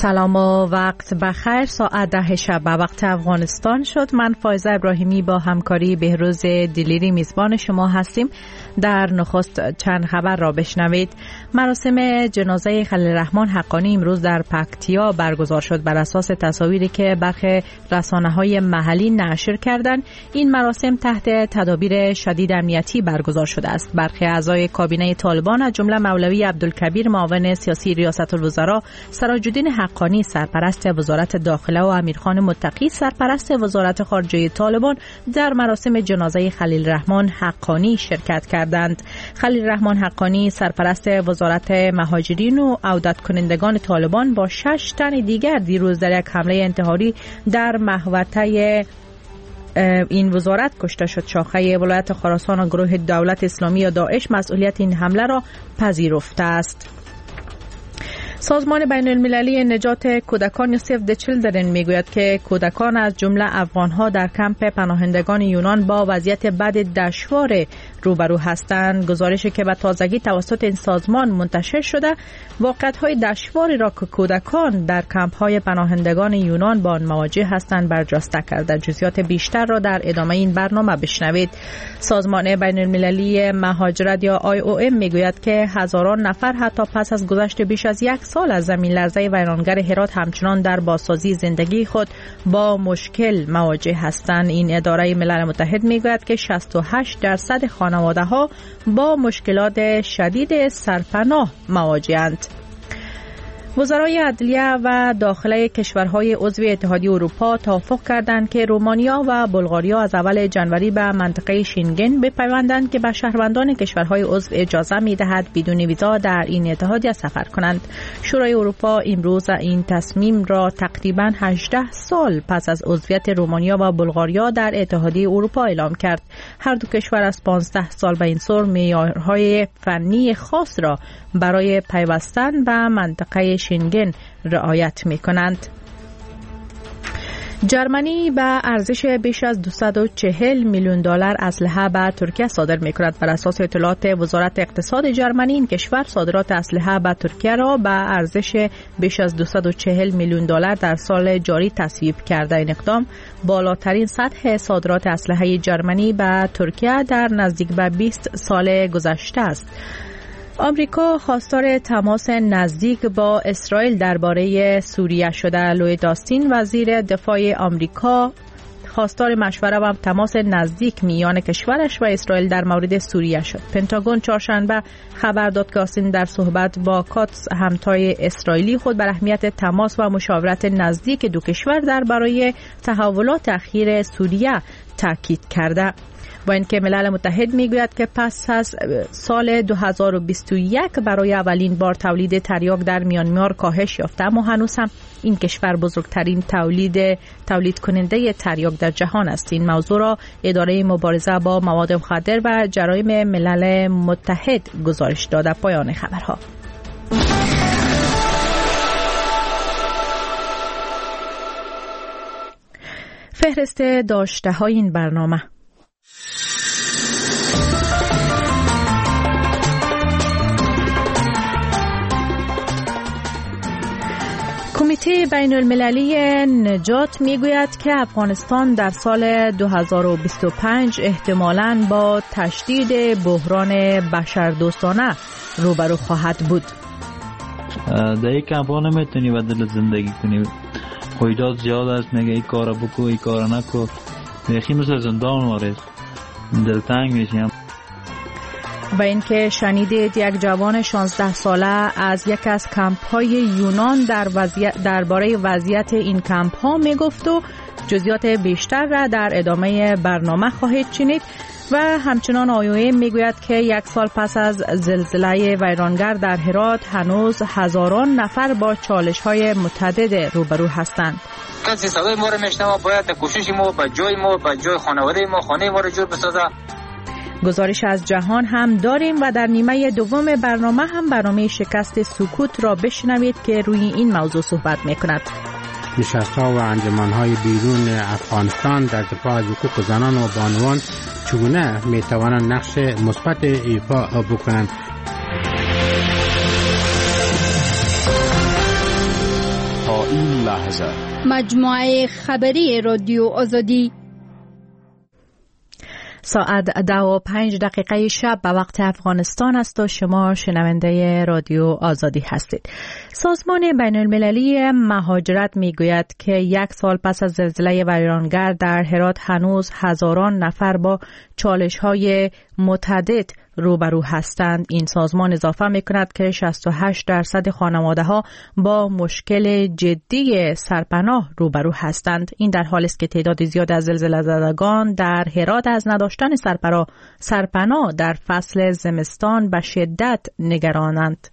سلام و وقت بخیر. ساعت 10 شب به وقت افغانستان شد. من فایزه ابراهیمی با همکاری بهروز دلیری میزبان شما هستیم. در نخست چند خبر را بشنوید. مراسم جنازه خلیل الرحمن حقانی امروز در پکتیا برگزار شد. بر اساس تصاویری که برخی رسانه‌های محلی نشر کردند، این مراسم تحت تدابیر شدید امنیتی برگزار شده است. برخی اعضای کابینه طالبان از جمله مولوی عبدالکبیر معاون سیاسی ریاست الوزراء، سراج‌الدین حقانی سرپرست وزارت داخله و امیرخان متقی سرپرست وزارت خارجه طالبان در مراسم جنازه خلیل الرحمن حقانی شرکت کردند. خلیل الرحمن حقانی سرپرست وزارت مهاجرین و عودت کنندگان طالبان با 6 تن دیگر دیروز در یک حمله انتحاری در محوطه این وزارت کشته شد. شاخه ولایت خراسان و گروه دولت اسلامی یا داعش مسئولیت این حمله را پذیرفته است. سازمان بین المللی نجات کودکان یا سیو د چیلدرن میگوید که کودکان از جمله افغانها در کمپ پناهندگان یونان با وضعیت بد دشوار روبرو هستند. گزارشی که به تازگی توسط این سازمان منتشر شده واقعیت‌های دشواری را که کودکان در کمپ‌های پناهندگان یونان با آن مواجه هستند برجسته کرده. جزئیات بیشتر را در ادامه این برنامه بشنوید. سازمان بین المللی مهاجرت یا IOM میگوید که هزاران نفر حتی پس از گذشت بیش از یک سال از زمین لرزه ویرانگر هرات همچنان در بازسازی زندگی خود با مشکل مواجه هستند. این اداره ملل متحد میگوید که 68% خانواده‌ها با مشکلات شدید سرپناه مواجه‌اند. وزرای عدلیه و داخله کشورهای عضو اتحادیه اروپا توافق کردند که رومانیا و بلغاریا از اول جنوری به منطقه شنگن بپیوندند که به شهروندان کشورهای عضو اجازه می‌دهد بدون ویزا در این اتحادیه سفر کنند. شورای اروپا امروز این تصمیم را تقریباً 18 سال پس از عضویت رومانیا و بلغاریا در اتحادیه اروپا اعلام کرد. هر دو کشور از 15 سال به این سو معیارهای فنی خاص را برای پیوستن به منطقه شنگن رعایت می کنند. جرمنی به ارزش بیش از 240 میلیون دلار اسلحه به ترکیه صادر می کند. بر اساس اطلاعات وزارت اقتصاد جرمنی، این کشور صادرات اسلحه به ترکیه را به ارزش بیش از 240 میلیون دلار در سال جاری تصویب کرده. این اقدام بالاترین سطح صادرات اسلحه جرمنی به ترکیه در نزدیک به 20 سال گذشته است. آمریکا خواستار تماس نزدیک با اسرائیل درباره سوریه شده. لوید آستین وزیر دفاع آمریکا خواستار مشوره و تماس نزدیک میان کشورش و اسرائیل در مورد سوریه شد. پنتاگون چهارشنبه خبر داد که آستین در صحبت با کاتس همتای اسرائیلی خود بر اهمیت تماس و مشاورت نزدیک دو کشور درباره تحولات اخیر سوریه تاکید کرده. با اینکه ملل متحد میگوید که پس از سال 2021 برای اولین بار تولید تریاک در میانمار کاهش یافته، اما هنوز هم این کشور بزرگترین تولید کننده تریاک در جهان است. این موضوع را اداره مبارزه با مواد مخدر و جرایم ملل متحد گزارش داده. پایان خبرها. فهرست داشته های این برنامه: کمیته بین المللی نجات میگوید که افغانستان در سال 2025 احتمالاً با تشدید بحران بشردوستانه روبرو خواهد بود. در یک کمپا نمیتونی بدل زندگی کنی، قیودات زیاد است، میگه این کار بکو این کار نکو، بیخی مثل زندان وارد دلتنگ میشیم. و اینکه شنیدید یک جوان 16 ساله از یک از کمپ های یونان درباره وضعیت این کمپ ها میگفت و جزئیات بیشتر را در ادامه برنامه خواهید شنید. و همچنان IOM میگوید که یک سال پس از زلزله ویرانگر در هرات هنوز هزاران نفر با چالش های متعدد روبرو هستند. کسی صدای ما رو میشنوه، باید کوشش ما به جای خانواده ما خانه ما رو جور بسازه. گزارش از جهان هم داریم و در نیمه دوم برنامه هم برنامه شکست سکوت را بشنوید که روی این موضوع صحبت میکند. نشست‌ها و انجمن‌های بیرون افغانستان در دفاع از حقوق زنان و بانوان چگونه میتوانند نقش مثبت ایفا بکنند؟ این لحظه. مجموعه خبری رادیو آزادی. ساعت 10:05 شب به وقت افغانستان است و شما شنونده رادیو آزادی هستید. سازمان بین المللی مهاجرت می گوید که 1 سال پس از زلزله ویرانگر در هرات هنوز هزاران نفر با چالش‌های متعدد روبرو هستند. این سازمان اضافه می کند که 68% خانواده‌ها با مشکل جدی سرپناه روبرو هستند. این در حالی است که تعداد زیاد از زلزله زدگان در هرات از نداشتن سرپناه در فصل زمستان به شدت نگرانند.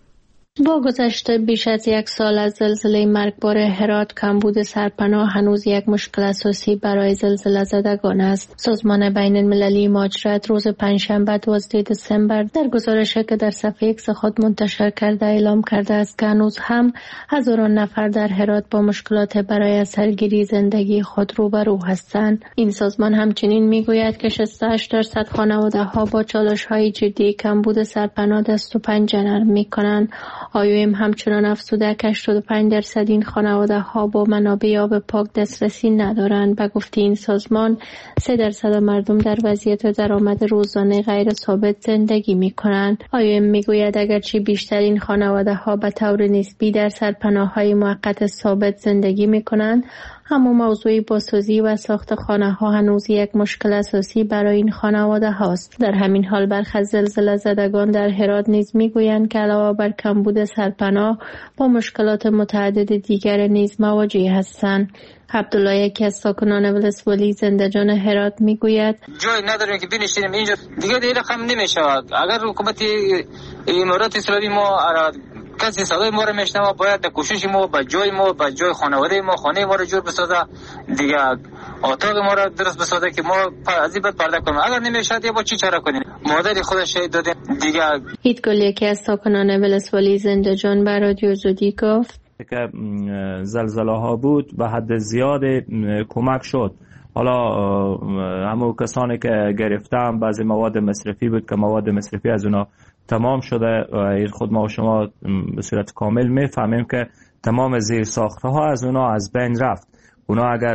با گذشت بیش از 1 سال از زلزله مرگبار هرات، کمبود سرپناه هنوز یک مشکل اساسی برای زلزله زدگان است. سازمان بین المللی مهاجرت روز پنجشنبه 12 دسامبر در گزارشی که در صفحه ایکس خود منتشر کرده اعلام کرده است که هنوز هم هزاران نفر در هرات با مشکلات برای سرگیری زندگی خود روبرو هستند. این سازمان همچنین میگوید که 68% خانواده‌ها با چالش‌های جدی کمبود سرپناه دست و پنجه نرم می‌کنند. IOM همچنان افزوده که 85% این خانواده‌ها با منابع آب پاک دسترسی ندارند. به گفته این سازمان 3% مردم در وضعیت درآمد روزانه غیر ثابت زندگی می‌کنند. IOM میگوید اگرچه بیشتر این خانواده‌ها به طور نسبی در سرپناه‌های موقت ثابت زندگی می‌کنند، اما موضوع بازسازی و ساخت خانه‌ها هنوز یک مشکل اساسی برای این خانواده هاست. در همین حال برخی از زلزله زدگان در هرات نیز میگویند که علاوه بر کمبود سرپناه با مشکلات متعدد دیگر نیز مواجه هستند. عبدالله، یکی از ساکنان ولسوالی زندجان هرات، میگوید جای نداریم که بنشینیم اینجا، دیگه رقم نمیشود. اگر حکومت امارات اسلامی ما کسی صدای ما رو میشنوه، باید کوشش ما به جای خانواده ما خانه ما رو جور بسازه، دیگه اتاق ما رو درست بسازه که ما از این بعد پرده کنیم. اگر نمیشد یا با چی چاره کنیم؟ مادر خودش شهید داده دیگه. هیتگل، یکی از ساکنان ولسوالی زندجان، به رادیو آزادی گفت که زلزله ها بود به حد زیاد کمک شد. حالا همون کسانی که گرفتن بعضی مواد مصرفی بود که مواد مصرفی از اونا تمام شده. خود ما و شما به صورت کامل میفهمیم که تمام زیر ساخته ها از اونا از بین رفت. اونا اگر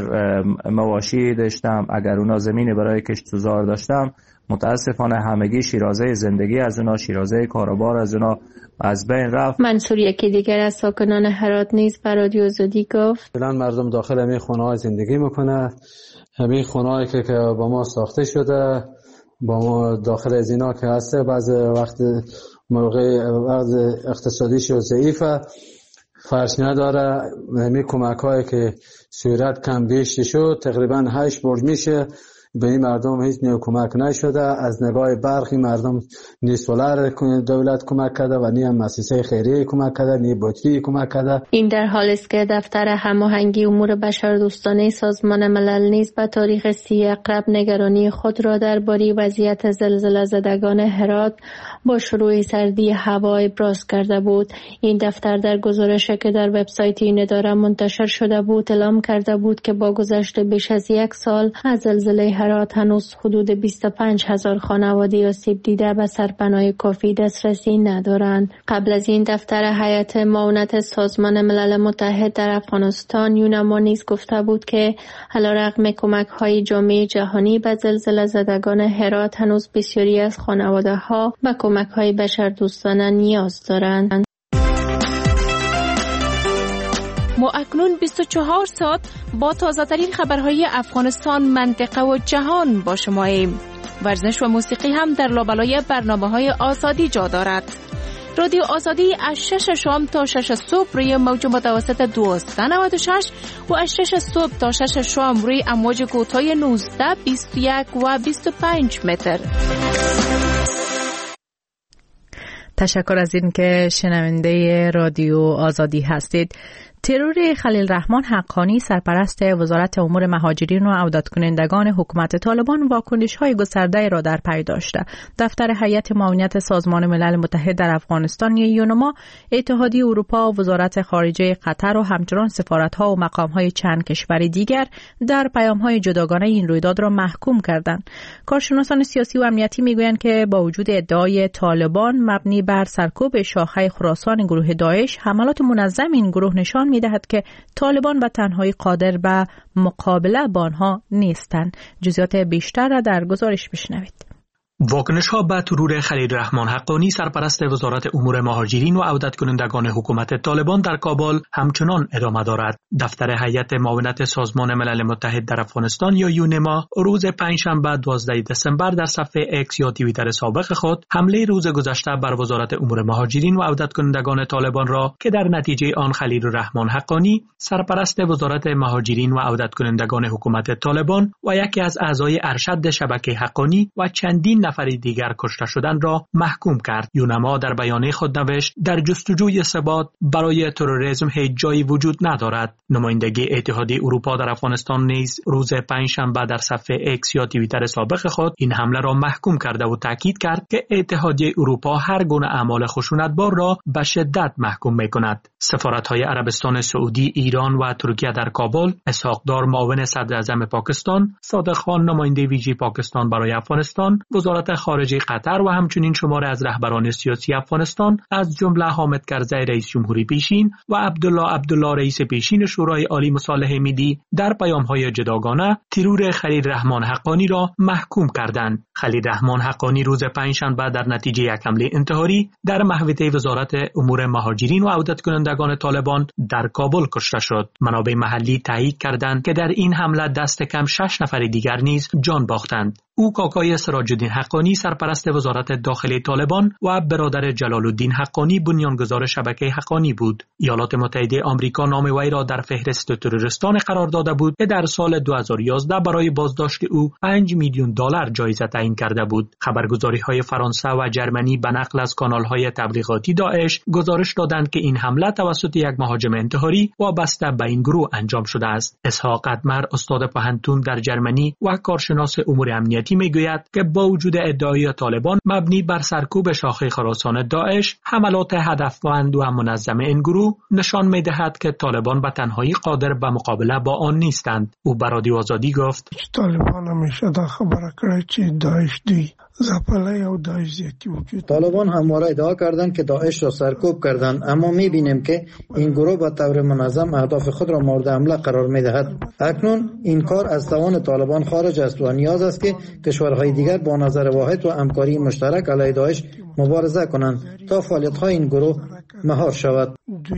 مواشی داشتم، اگر اونا زمینی برای کشت سوزار داشتم، متاسفانه همگی شیرازه زندگی از اونا، شیرازه کاروبار از اونا از بین رفت. منصور، یکی دیگر از ساکنان هرات نیز به رادیو آزادی گفت فعلا مردم داخل همین خونه‌ها زندگی میکنه. همین خونه‌هایی که با ما ساخته شده، با ما داخل از اینا که هسته، بعض وقت موقع اقتصادیش ضعیفه، فرش نداره. همین کمک‌هایی که صورت کم بیش شد، تقریبا 8 برج میشه، به این مردم هیچ نوع کمک نشده. از نگاه برخی مردم نی سولار دولت کمک کرده و نی هم مؤسسه خیریه کمک کرده، نی بطری کمک کرده. این در حالی است که دفتر هماهنگی امور بشردوستانه سازمان ملل نیز به تاریخ 30 اقرب نگرانی خود را درباره وضعیت زلزله زدگان هرات با شروع سردی هوا ابراز کرده بود. این دفتر در گزارشی که در وبسایت این اداره منتشر شده بود اعلام کرده بود که با گذشت بیش از 1 سال از زلزله هرات هنوز حدود 25,000 خانواده آسیب دیده به سرپناه کافی دسترسی ندارند. قبل از این دفتر هیئت معاونت سازمان ملل متحد در افغانستان یونما نیز گفته بود که علیرغم کمک‌های جامعه جهانی به زلزله زدگان هرات هنوز بسیاری از خانواده‌ها به کمک‌های بشردوستانه نیاز دارند. ما اکنون 24 ساعت با تازه‌ترین خبرهای افغانستان، منطقه و جهان با شماییم. ورزش و موسیقی هم در لابلای برنامه‌های آزادی جا دارد. رادیو آزادی از 6 شام تا 6 صبح روی موج متوسط 1296 و از 6 صبح تا 6 شام روی امواج کوتاه 19، 21 و 25 متر. تشکر از این که شنونده رادیو آزادی هستید. ترور خلیل رحمان حقانی، سرپرست وزارت امور مهاجرین و عودت کنندگان حکومت طالبان، واکنش‌های گسترده را در پی داشته. دفتر هیئت معاونت سازمان ملل متحد در افغانستان یونما، اتحادیه اروپا، وزارت خارجه قطر و همچنان سفارت‌ها و مقام‌های چند کشور دیگر در پیام‌های جداگانه این رویداد را محکوم کردند. کارشناسان سیاسی و امنیتی می‌گویند که با وجود ادعای طالبان مبنی بر سرکوب شاخه خراسان گروه داعش، حملات منظم این گروه نشان می‌دهد که طالبان به تنهایی قادر به مقابله با آنها نیستند. جزئیات بیشتر را در گزارش بشنوید. واکنش‌ها به ترور خلیل‌الرحمن حقانی سرپرست وزارت امور مهاجرین و عودت کنندگان حکومت طالبان در کابل همچنان ادامه دارد. دفتر هیئت معاونت سازمان ملل متحد در افغانستان یا یونما روز پنجشنبه 12 دسامبر در صفحه اکس یا توییتر سابق خود حمله روز گذشته بر وزارت امور مهاجرین و عودت کنندگان طالبان را که در نتیجه آن خلیل‌الرحمن حقانی سرپرست وزارت مهاجرین و عودت کنندگان حکومت طالبان و یکی از اعضای ارشد شبکه حقانی و چندین نفر دیگر کشته شدن را محکوم کرد. یونما در بیانیه خود نوشت در جستجوی ثبات برای تروریسم هیچ جایی وجود ندارد. نمایندگی اتحادیه اروپا در افغانستان نیز روز پنجشنبه در صفحه اکس یا توییتر سابق خود این حمله را محکوم کرده و تاکید کرد که اتحادیه اروپا هر گونه اعمال خشونتبار را به شدت محکوم می‌کند. سفارت‌های عربستان سعودی، ایران و ترکیه در کابل، اسحاق دار معاون صدر اعظم پاکستان، صادق خان نماینده ویژه پاکستان برای افغانستان، وزارت خارجه قطر و همچنین شماری از رهبران سیاسی افغانستان از جمله حامد کرزی رئیس جمهوری پیشین و عبدالله رئیس پیشین شورای عالی مصالحه ملی در پیام‌های جداگانه ترور خلیل‌الرحمن حقانی را محکوم کردند. خلیل‌الرحمن حقانی روز پنجشنبه در نتیجه یک حمله انتحاری در محوطه وزارت امور مهاجرین و عودت کنندگان طالبان در کابل کشته شد. منابع محلی تایید کردند که در این حمله دست کم 6 نفر دیگر نیز جان باختند. او کاکای سراج الدین حقانی سرپرست وزارت داخلی طالبان و برادر جلال الدین حقانی بنیانگذار شبکه حقانی بود. ایالات متحده آمریکا نام وی را در فهرست تروریستان قرار داده بود که در سال 2011 برای بازداشت او 5 میلیون دلار جایزه تعیین کرده بود. خبرگزاری‌های فرانسه و جرمنی به نقل از کانال‌های تبلیغاتی داعش گزارش دادند که این حمله توسط یک مهاجم انتحاری وابسته به این گروه انجام شده است. اسحاق ادمر استاد پهنتون در جرمنی و کارشناس امور امنیتی میگوید که با وجود ادعای طالبان مبنی بر سرکوب شاخه خراسان داعش، حملات هدفمند و منظم این گروه نشان می‌دهد که طالبان به تنهایی قادر به مقابله با آن نیستند. او به رادیو آزادی گفت: طالبان همیشه دا خبره کړې چې داعش دی زپلای او داعش زیاتی وجود. طالبان همواره ادعا کردند که داعش را سرکوب کردند، اما می‌بینیم که این گروه به طور منظم اهداف خود را مورد حمله قرار می‌دهد. اکنون این کار از توان طالبان خارج است و نیاز است که کشورهای دیگر با نظر واحد و همکاری مشترک علیه داعش مبارزه کنند تا فعالیت‌های این گروه مهار شود.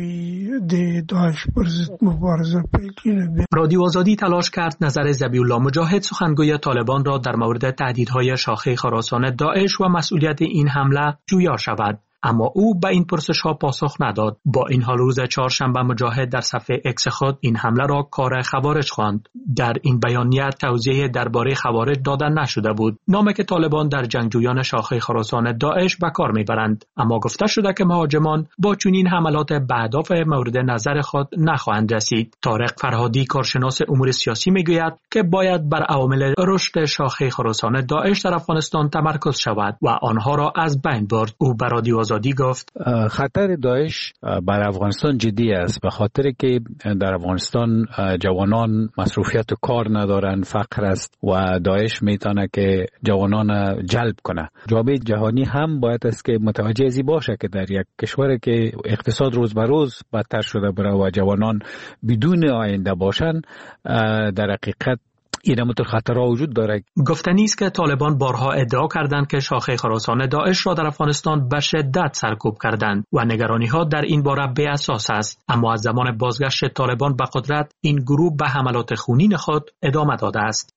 رادیو آزادی تلاش کرد نظر ذبیح الله مجاهد سخنگوی طالبان را در مورد تهدیدهای شاخه خراسان داعش و مسئولیت این حمله جویا شود، اما او به این پرسش‌ها پاسخ نداد. با این حال روز چهارشنبه مجاهد در صفحه اکس خود این حمله را کار خوارج خواند. در این بیانیه توضیح درباره خوارج داده نشده بود، نامی که طالبان در جنگجویان شاخه خراسان داعش به کار میبرند، اما گفته شده که مهاجمان با چنین حملات به اهداف مورد نظر خود نخواهند رسید. طارق فرهادی کارشناس امور سیاسی میگوید که باید بر عوامل رشد شاخه خراسان داعش در افغانستان تمرکز شود و آنها را از بین برد. او به رادیو آزادی گفت: خطر داعش بر افغانستان جدی است، به خاطر که در افغانستان جوانان مصروفیت کار ندارند، فقر است و داعش میتونه که جوانان جلب کنه. جامعه جهانی هم باید است که متوجه ازی باشه که در یک کشوری که اقتصاد روز به روز بدتر شده بره و جوانان بدون آینده باشن، در حقیقت این متر خطرها وجود داره. گفتنی است که طالبان بارها ادعا کردند که شاخه خراسان داعش را در افغانستان به شدت سرکوب کردند و نگرانی‌ها در این باره بی اساس است، اما از زمان بازگشت طالبان به قدرت این گروه به حملات خونین خود ادامه داده است.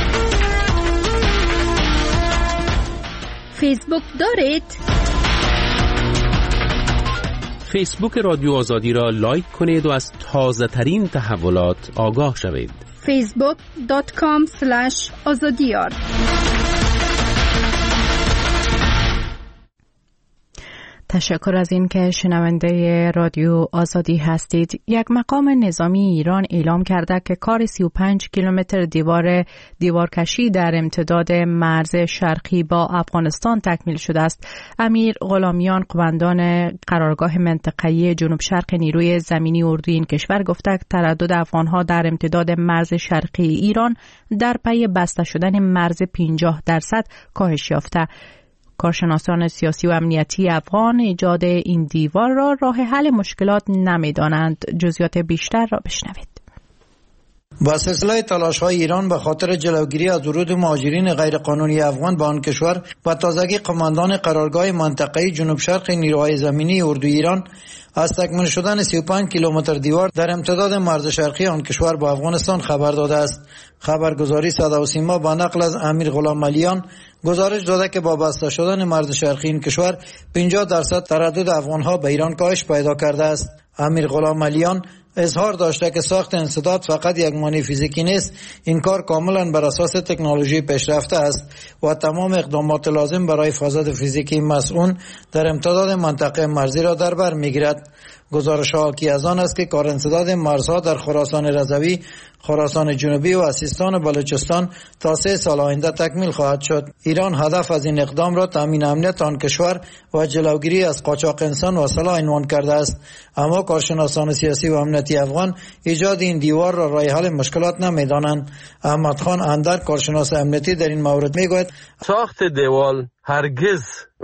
فیسبوک دارید؟ فیسبوک رادیو آزادی را لایک کنید و از تازه ترین تحولات آگاه شوید. facebook.com/azadiyar. تشکر از این که شنونده رادیو آزادی هستید. یک مقام نظامی ایران اعلام کرده که کار 35 کیلومتر دیوارکشی در امتداد مرز شرقی با افغانستان تکمیل شده است. امیر غلامیان قوماندان قرارگاه منطقه‌ای جنوب شرق نیروی زمینی اردوی این کشور گفته که تردد افغان‌ها در امتداد مرز شرقی ایران در پی بسته شدن مرز 50% کاهش یافته. کارشناسان سیاسی و امنیتی افغان ایجاد این دیوار را راه حل مشکلات نمی‌دانند. جزئیات بیشتر را بشنوید. با سلسله تلاش‌های ایران به خاطر جلوگیری از ورود مهاجرین غیرقانونی افغان به آن کشور و تازگی قماندان قرارگاه منطقه‌ای جنوب شرق نیروهای زمینی اردوی ایران از تکمیل شدن 35 کیلومتر دیوار در امتداد مرز شرقی آن کشور با افغانستان خبر داده است. خبرگزاری صدا و سیما با نقل از امیر غلام علیان گزارش داده که با بسته شدن مرز شرقی این کشور 50% تردد افغانها به ایران کاهش پیدا کرده است. امیر غلام علیان اظهار داشته که ساخت انسداد فقط یک مانع فیزیکی نیست، این کار کاملا بر اساس تکنولوژی پیشرفته است و تمام اقدامات لازم برای حفاظت فیزیکی مسئول در امتداد منطقه مرزی را در بر میگیرد. گزارش حاکی از آن است که کار انسداد مرزها در خراسان رضوی، خراسان جنوبی و سیستان و بلوچستان تا 3 سال آینده تکمیل خواهد شد. ایران هدف از این اقدام را تامین امنیت آن کشور و جلوگیری از قاچاق انسان و سلاح عنوان کرده است. اما کارشناسان سیاسی و امنیتی افغان ایجاد این دیوار را راه حل مشکلات نمی‌دانند. احمد خان اندر، کارشناس امنیتی، در این مورد میگوید ساخت دیوار هرگز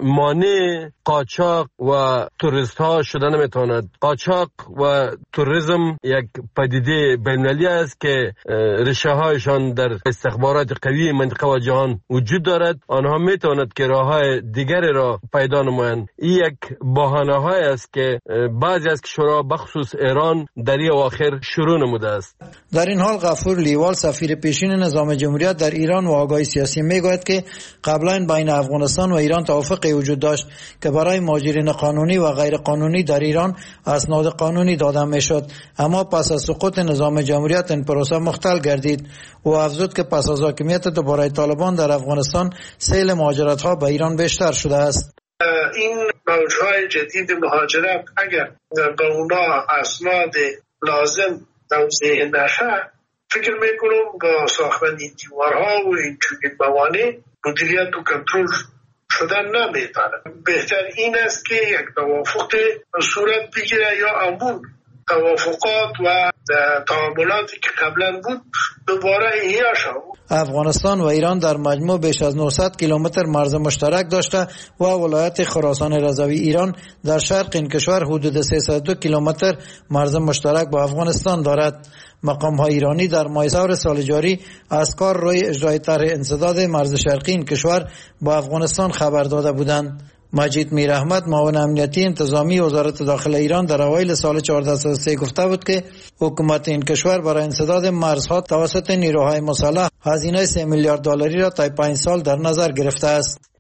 مانع قاچاق و توریست ها شده نمیتواند. قاچاق و توریسم یک پدیده بین‌المللی است که ریشه هایشان در استخبارات قوی منطقه و جهان وجود دارد. آنها میتواند که راه های دیگری را پیدا نمایند. این یک بهانه های است که بعضی از کشورها بخصوص ایران در این اواخر شروع نموده است. در این حال غفور لیوال، سفیر پیشین نظام جمهوریت در ایران و آگاهی سیاسی میگوید که قبلا بین افغانستان و ایران توافقی وجود داشت که برای مهاجرین قانونی و غیر قانونی در ایران اسناد قانونی داده میشد، اما پس از سقوط نظام جمهوریت این پروسه مختل گردید و افزود که پس از حاکمیت دوباره طالبان در افغانستان سیل مهاجرت ها به ایران بیشتر شده است. این موجهای جدید مهاجرت اگر به اونا اسناد لازم توزیع نشه، فکر میکنم با ساختن این دیوارها و این چنین موانع مدیریت و کنترل شدن نمیتونه. بهتر این است که یک توافق صورت بگیره یا همون توافقات و تعاملاتی که قبلا بود دوباره احیا شود. افغانستان و ایران در مجموع بیش از 900 کیلومتر مرز مشترک داشته و ولایت خراسان رضوی ایران در شرق این کشور حدود 302 کیلومتر مرز مشترک با افغانستان دارد. مقام‌های ایرانی در ماه ثور سال جاری از کار روی اجرای طرح انسداد مرز شرقی این کشور با افغانستان خبر داده بودند. مجید میر احمد، معاون امنیتی انتظامی وزارت داخله ایران، در اوایل سال 1403 گفته بود که حکومت این کشور برای انسداد مرزها توسط نیروهای مسلح هزینه 3 میلیارد دلاری را تا 5 سال در نظر گرفته است.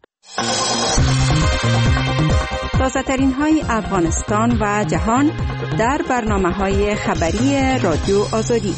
تازه‌ترین های افغانستان و جهان در برنامه‌های خبری رادیو آزادی.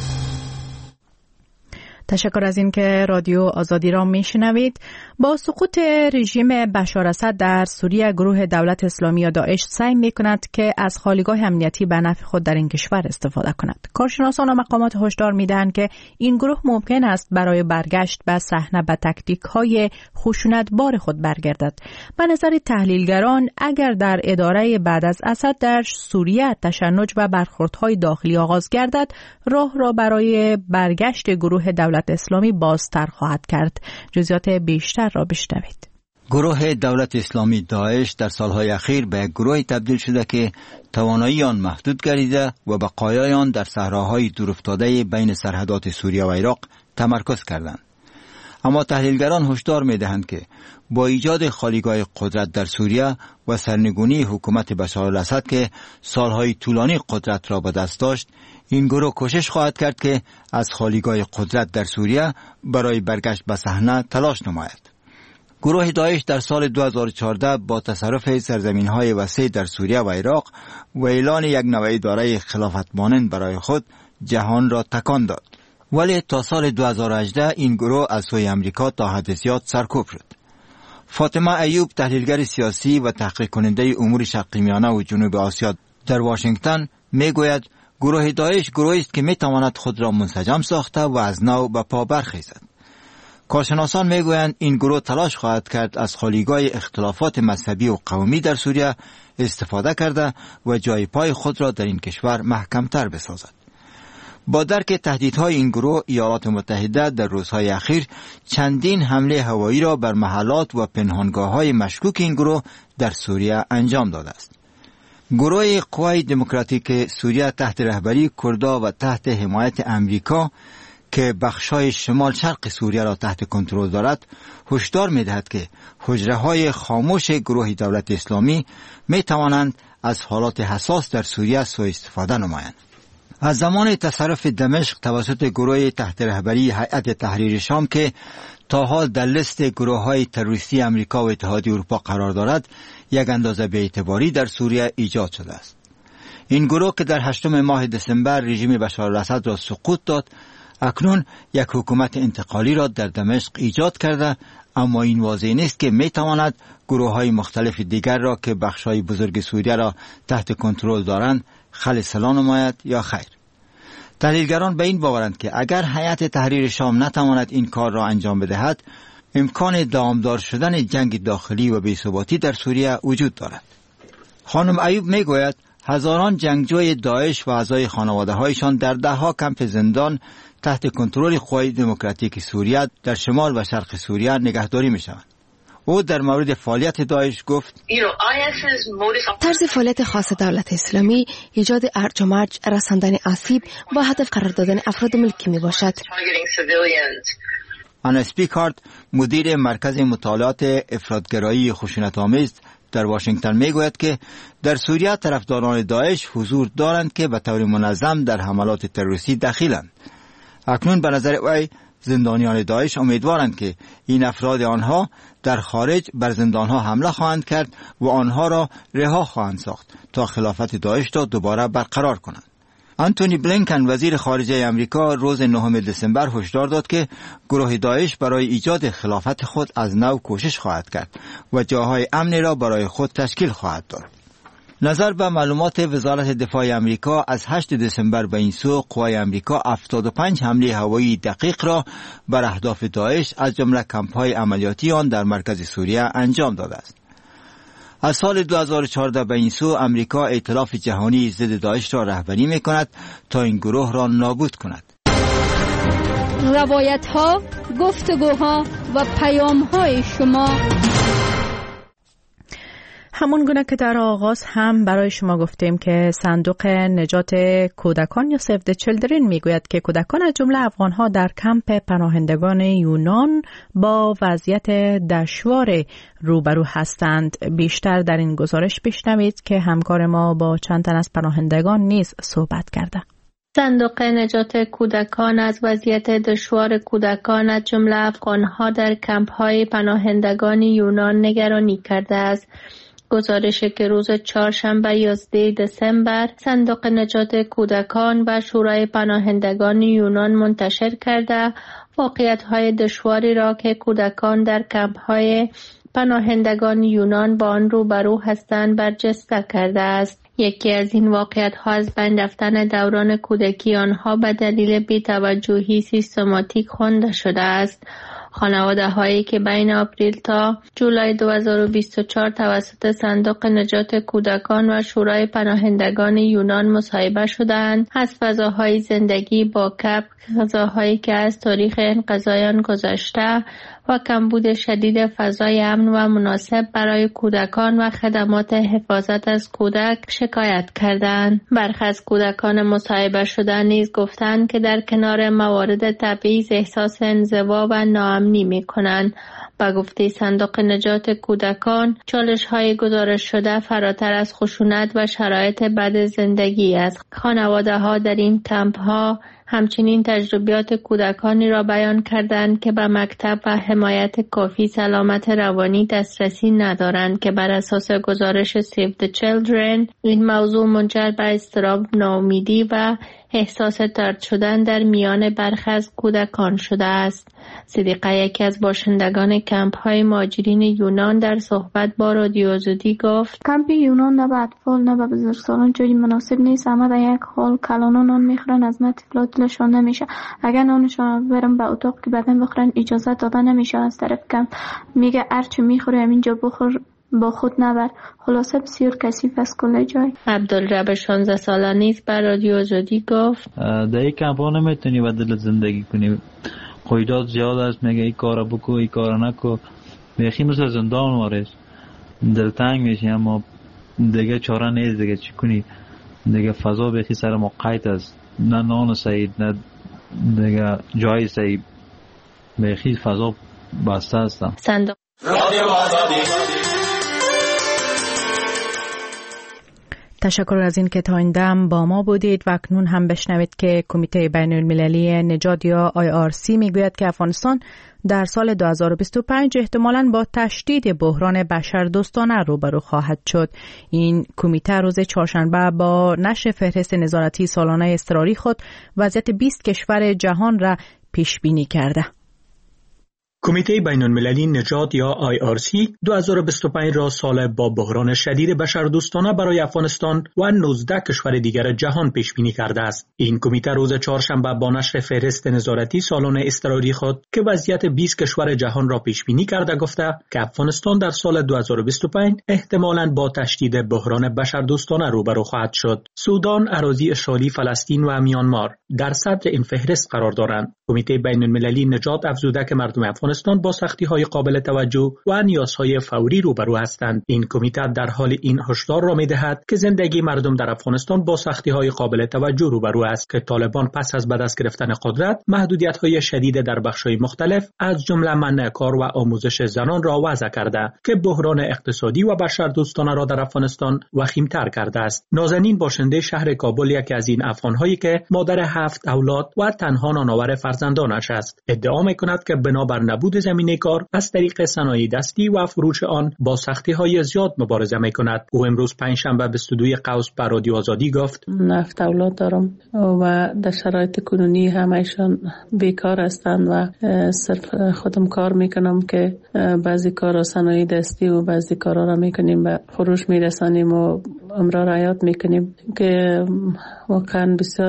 تشکر از این که رادیو آزادی را میشنوید. با سقوط رژیم بشار اسد در سوریه، گروه دولت اسلامی یا داعش سعی میکند که از خالیگاه امنیتی به نفع خود در این کشور استفاده کند. کارشناسان و مقامات هشدار میدهند که این گروه ممکن است برای برگشت به صحنه به تاکتیک‌های خشونت‌بار خود برگردد. به نظر تحلیلگران، اگر در اداره بعد از اسد در سوریه تشنج و برخوردهای داخلی آغاز گردد، راه را برای برگشت گروه دولت اسلامی بازتر خواهد کرد. جزئیات بیشتر را بشنوید. گروه دولت اسلامی داعش در سالهای اخیر به یک گروهی تبدیل شده که توانایی آن محدود گردیده و بقایای آن در صحراهای دورافتاده بین سرحدات سوریه و عراق تمرکز کردند. اما تحلیلگران هشدار می‌دهند که با ایجاد خالیگاه قدرت در سوریه و سرنگونی حکومت بشار الاسد که سالهای طولانی قدرت را به دست داشت، این گروه کوشش خواهد کرد که از خالیگاه قدرت در سوریه برای برگشت به صحنه تلاش نماید. گروه داعش در سال 2014 با تصرف سرزمین‌های وسیع در سوریه و عراق و اعلان یک نوع اداره خلافت مانند برای خود جهان را تکان داد. ولی تا سال 2018 این گروه از سوی امریکا تا حد زیاد سرکوب شد. فاطمه ایوب، تحلیلگر سیاسی و تحقیق کننده امور شرق میانه و جنوب آسیا در واشنگتن، میگوید گروه داعش گروهی است که میتواند خود را منسجم ساخته و از نو به پا برخیزد. کارشناسان میگویند این گروه تلاش خواهد کرد از خالیگاه اختلافات مذهبی و قومی در سوریه استفاده کرده و جای پای خود را در این کشور محکم‌تر بسازد. با درک تهدیدهای این گروه، ایالات متحده در روزهای اخیر چندین حمله هوایی را بر محلات و پنهانگاه‌های مشکوک این گروه در سوریه انجام داده است. گروه قوای دموکراتیک سوریه تحت رهبری کردها و تحت حمایت امریکا که بخشای شمال شرق سوریه را تحت کنترل دارد، هشدار می‌دهد که حجره‌های خاموش گروه دولت اسلامی می‌توانند از حالات حساس در سوریه سوء استفاده نمایند. از زمان تصرف دمشق توسط گروه تحت رهبری هیئت تحریر شام که تا حال در لیست گروه‌های تروریستی امریکا و اتحادیه اروپا قرار دارد، یک اندازه بی‌اعتباری در سوریه ایجاد شده است. این گروه که در 8 ماه دسامبر رژیم بشار الاسد را سقوط داد، اکنون یک حکومت انتقالی را در دمشق ایجاد کرده، اما این واضح نیست که میتواند گروه‌های مختلف دیگر را که بخش‌های بزرگ سوریه را تحت کنترل دارند خلسلا نماید یا خیر. تحلیلگران به این باورند که اگر هیئت تحریر شام نتواند این کار را انجام بدهد، امکان دامدار شدن جنگ داخلی و بی‌ثباتی در سوریه وجود دارد. خانم ایوب میگوید هزاران جنگجوی داعش و اعضای خانواده‌هایشان در ده‌ها کمپ زندان تحت کنترل قوای دموکراتیک سوریه در شمال و شرق سوریه نگهداری می‌شوند. او در مورد فعالیت داعش گفت: طرز فعالیت خاص دولت اسلامی ایجاد ارج و مرج، رساندن آسیب و هدف قرار دادن افراد ملکی می باشد. آنا سپیکارد، مدیر مرکز مطالعات افراطگرایی خشونت‌آمیز در واشنگتن میگوید که در سوریه طرفداران داعش حضور دارند که به طور منظم در حملات تروریستی دخیلند. اکنون به نظر او زندانیان داعش امیدوارند که این افراد آنها در خارج بر زندانها حمله خواهند کرد و آنها را رها خواهند ساخت تا خلافت داعش را دوباره برقرار کنند. آنتونی بلینکن وزیر خارجه امریکا روز 9 دسامبر هشدار داد که گروه داعش برای ایجاد خلافت خود از نو کوشش خواهد کرد و جاهای امنی را برای خود تشکیل خواهد داد. نظر به معلومات وزارت دفاع امریکا از 8 دسامبر به این سو، قوای امریکا 75 حمله هوایی دقیق را بر اهداف داعش از جمله کمپ‌های عملیاتی آن در مرکز سوریه انجام داده است. از سال 2014 به این سو امریکا ائتلاف جهانی ضد داعش را رهبری می‌کند تا این گروه را نابود کند. روایت‌ها، گفتگوها و پیام‌های شما همون گونه که در آغاز هم برای شما گفتیم که صندوق نجات کودکان یا سیو د چیلدرن میگوید که کودکان از جمله افغانها در کمپ پناهندگان یونان با وضعیت دشوار روبرو هستند. بیشتر در این گزارش بشنوید که همکار ما با چند تن از پناهندگان نیز صحبت کرده. صندوق نجات کودکان از وضعیت دشوار کودکان از جمله افغانها در کمپ‌های پناهندگان یونان نگرانی کرده است. گزارشی که روز چهارشنبه 11 دسامبر صندوق نجات کودکان و شورای پناهندگان یونان منتشر کرده، واقعیت‌های دشواری را که کودکان در کمپ‌های پناهندگان یونان با آن روبرو هستند برجسته کرده است. یکی از این واقعیت‌ها از بین رفتن دوران کودکی آنها به دلیل بی‌توجهی سیستماتیک خوانده شده است. خانواده هایی که بین آپریل تا جولای 2024 توسط صندوق نجات کودکان و شورای پناهندگان یونان مصاحبه شدند، از فضاهای زندگی با کپ، غذاهایی که از تاریخ انقضایان گذشته و کمبود شدید فضای امن و مناسب برای کودکان و خدمات حفاظت از کودک شکایت کردند. برخی از کودکان مصاحبه شده نیز گفتند که در کنار موارد تبعیض احساس انزوا و ناامنی می‌کنند. با گفته صندوق نجات کودکان، چالش‌های گزارش شده فراتر از خشونت و شرایط بد زندگی است. خانواده‌ها در این کمپ‌ها همچنین تجربیات کودکانی را بیان کردند که به مکتب و حمایت کافی سلامت روانی دسترسی ندارند که بر اساس گزارش سیو د چیلدرن این موضوع منجر به اضطراب، ناامیدی و احساس طرد شدن در میان برخی از کودکان شده است. صدیقه، یکی از باشندگان کمپ های مهاجرین یونان، در صحبت با رادیو آزادی گفت: کمپ یونان نه به اطفال نه به بزرگسالان جایی مناسب نیست. همه در یک حال کلانان نان میخورن، از ما طفلات دلشان نمیشه. اگر نانشان برن به اتاق که بعدن بخورن اجازه داده نمیشه. از طرف کمپ میگه هرچی میخوری همینجا بخور با خود نبر. خلاصه بسیار کثیف است کل جای. عبدالرب 16 ساله نیست بر رادیو آزادی گفت در این کمپا نمیتونی بدل زندگی کنی، قیودات زیاد است، میگه این کار بکو این کار نکو، بیخی مثل زندان وارش دلتنگ میشی، اما دیگه چاره نیست دیگه چی کنی، دیگه فضا بیخی سر ما قید است، نه نان سعید نه دیگه جای سعید، بیخی فضا بسته است. تشکر از این که تا این دم با ما بودید و اکنون هم بشنوید که کمیته بین المللی نجات یا IRC میگوید که افغانستان در سال 2025 احتمالاً با تشدید بحران بشردوستانه روبرو خواهد شد. این کمیته روز چهارشنبه با نشر فهرست نظارتی سالانه اضطراری خود وضعیت 20 کشور جهان را پیش بینی کرده. کمیته بین المللی نجات یا IRC 2025 را سال با بحران شدید بشردوستانه برای افغانستان و 19 کشور دیگر جهان پیش بینی کرده است. این کمیته روز چهارشنبه با نشر فهرست نظارتی سالانه اضطراری خود که وضعیت 20 کشور جهان را پیش بینی کرده گفته که افغانستان در سال 2025 احتمالاً با تشدید بحران بشردوستانه روبرو خواهد شد. سودان، اراضی اشغالی فلسطین و میانمار در صدر این فهرست قرار دارند. کمیته بین المللی نجات افزوده که مردم افغانستان با سختی‌های قابل توجه و نیازهای فوری روبرو هستند. این کمیته در حال این هشدار را می‌دهد که زندگی مردم در افغانستان با سختی‌های قابل توجه روبرو است که طالبان پس از به دست گرفتن قدرت محدودیت‌های شدید در بخش‌های مختلف از جمله منع کار و آموزش زنان را وضع کرده که بحران اقتصادی و بشردوستانه را در افغانستان وخیم‌تر کرده است. نازنین باشنده شهر کابل یکی از این افغان‌هایی که مادر 7 اولاد و تنها نانآور فرزندانش است ادعا می‌کند که بنابر نبود زمینه کار از طریق صنایع دستی و فروش آن با سختی‌های زیاد مبارزه می‌کند. او امروز پنجشنبه به استودیوی قوس بر رادیو آزادی گفت: 7 اولاد دارم و در شرایط کنونی همه‌شان بیکار هستند و صرف خودم کار می‌کنم که بعضی کارا صنایع دستی و بعضی کارا را می‌کنیم به فروش می‌رسانیم و امرار حیات می‌کنیم که واقعا بسیار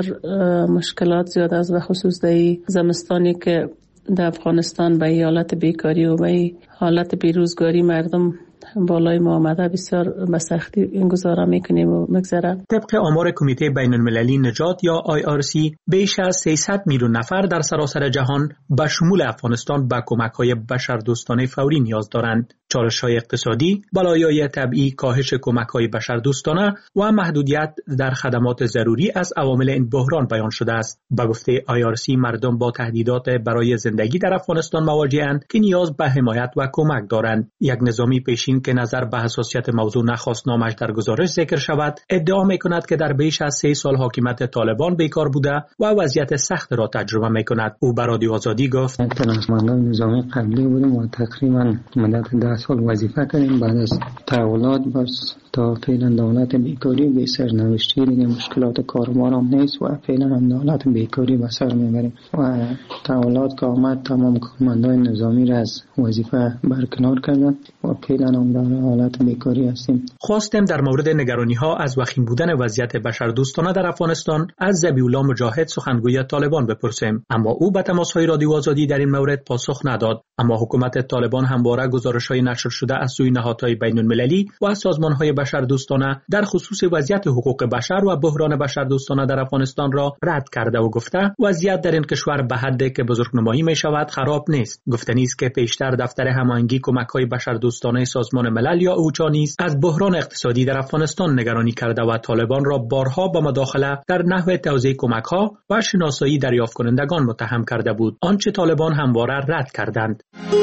مشکلات زیاد است و خصوص در زمستانی که در افغانستان به حالت بیکاری و به حالت بیروزگاری مردم بالای ما آمده بسیار به سختی این گزاره میکنیم و مگذره. طبق آمار کمیته بین المللی نجات یا IRC بیش از 300 میلیون نفر در سراسر جهان به شمول افغانستان به کمک‌های بشردوستانه فوری نیاز دارند. چالش‌های اقتصادی، بلایای طبیعی، کاهش کمک‌های بشردوستانه و محدودیت در خدمات ضروری از عوامل این بحران بیان شده است. به گفته IRC مردم با تهدیدات برای زندگی در افغانستان مواجه‌اند که نیاز به حمایت و کمک دارند. یک نظامی پیشین که نظر به حساسیت موضوع نخواست نامش در گزارش ذکر شود، ادعا می‌کند که در بیش از 3 سال حاکمیت طالبان بیکار بوده و وضعیت سخت را تجربه می‌کند. او به رادیو آزادی گفت: تنظیم‌های نظامی قبلی بودیم و تقریباً مدت 10 سال وظیفه کردیم. بعد از تحولات بس تا فعلا دولت بیکاری به سرنوشتی دیگه مشکلات کارمار هم نیست و فعلا هم دولت بیکاری به سر میبریم و تحولات که آمد تمام کارمندان نظامی را از وظیفه برکنار کردن و فعلا هم در حالت بیکاری هستیم. خواستم در مورد نگرانی ها از وخیم بودن وضعیت بشردوستانه در افغانستان از ذبیح‌الله مجاهد سخنگوی طالبان بپرسیم، اما او به تماس‌های رادیو آزادی در این مورد پاسخ نداد. اما حکومت طالبان همواره گزارش‌های نشر شده از سوی نهادهای بین‌المللی و سازمان‌های بشردوستانه در خصوص وضعیت حقوق بشر و بحران بشردوستانه در افغانستان را رد کرده و گفته وضعیت در این کشور به حدی که بزرگنمایی می‌شود خراب نیست. گفتنی است که پیشتر دفتر هماهنگی کمک‌های بشردوستانه سازمان ملل یا اوچا نیز از بحران اقتصادی در افغانستان نگرانی کرده و طالبان را بارها با مداخله در نحو توزیع کمک‌ها و شناسایی دریافت کنندگان متهم کرده بود، آنچه طالبان همواره رد کردند.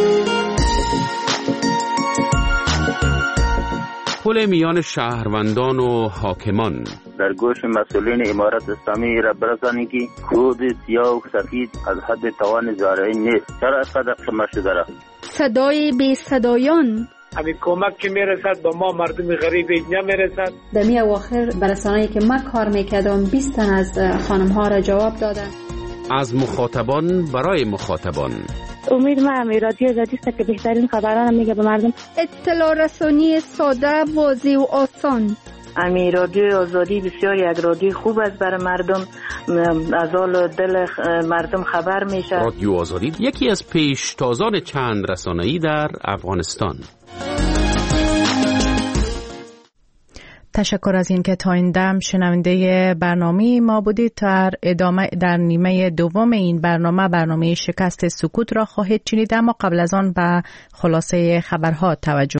پل میان شهروندان و حاکمان در گوش مسئولین امارت اسلامی را برسانید که کود سیاه و سفید از حد توان زارعین نیست. چرا اینقدر شما شده را؟ صدای بی صدایان همین کمک که میرسد با ما مردم غریب نمیرسد. در می اواخر برسانه‌ای که من کار میکردم 20 تن از خانم ها را جواب دادن. از مخاطبان برای مخاطبان. امید ما رادیو آزادی است که بهترین خبران میگه به مردم. اطلاع رسانی ساده، واضح و آسان. رادیو آزادی بسیار یک رادیو خوب است برای مردم، از حال دل مردم خبر میشه. رادیو آزادی یکی از پیشتازان چند رسانه‌ای در افغانستان. تشکر از این که تا این دم شنونده برنامه ما بودید. در نیمه دوم این برنامه شکست سکوت را خواهید شنید، اما قبل از آن به خلاصه خبرها توجه